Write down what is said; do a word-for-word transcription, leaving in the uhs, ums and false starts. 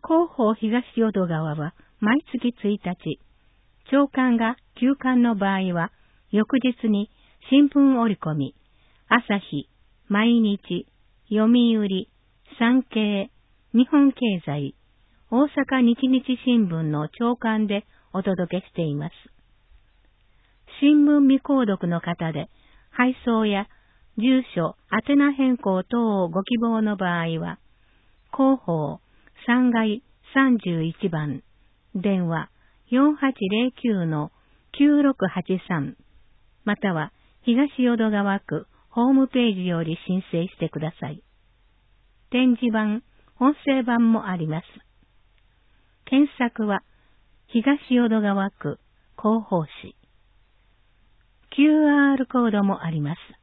広報東淀川は毎月ついたち、朝刊が休刊の場合は、翌日に新聞折り込み、朝日、毎日、読売、産経、日本経済、大阪日日新聞の朝刊でお届けしています。新聞未購読の方で、配送や住所、宛名変更等をご希望の場合は、広報さんがいさんじゅういちばん、電話 よんはちゼロきゅうのきゅうろくはちさん、または東淀川区ホームページより申請してください。展示版、音声版もあります。検索は東淀川区広報誌。キューアール コードもあります。